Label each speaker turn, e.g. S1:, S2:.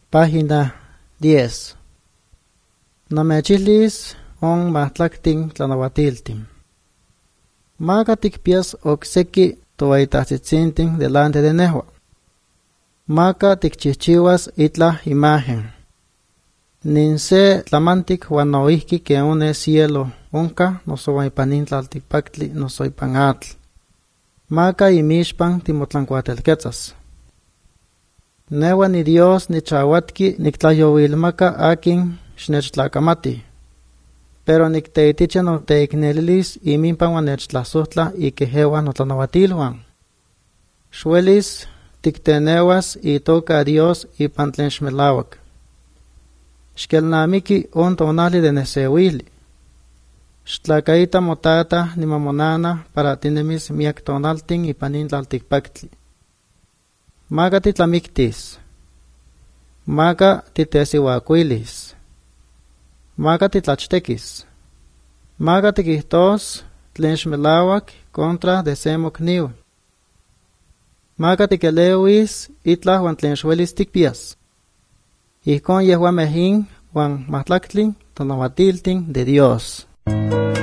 S1: Página 10. Namechilis on mahtlactin tlanahuatiltin. Maga tikpias okseki toaitatzitzintin delante de nehua. Maga tikchichiwas itla imagen. Ninse tlamantik huanoihki que une cielo onka noso ipanin tlaltikpaktli noso ipan atl. Maga imishpan timotlancuatelquetzas. Newa ni Dios ni chawatki niktlayowilmaka akin xnechtlakamati. Pero nikteiticha no teiknelilis iminpan wanechtlasohtla ikehewa no tlanahuatilhuan. Xuelis tiktenewas itoka Dios ipan tlen xmelawak. Xkelnamiki on tonali de nesewili. Xtlakaita motata ni mamonana para tinemis miak tonaltin ipanin tlaltikpaktli. Maga titlamiktis. Maga titesiwakuilis. Maga titlachtekis. Maga tikihtos tlen xmelawak contra de semokniu. Maga tikelewis itlah wan tlen xuelis tikpias. Ihkon yehuamejin wan mahtlactlin tlanahuatiltin de Dios.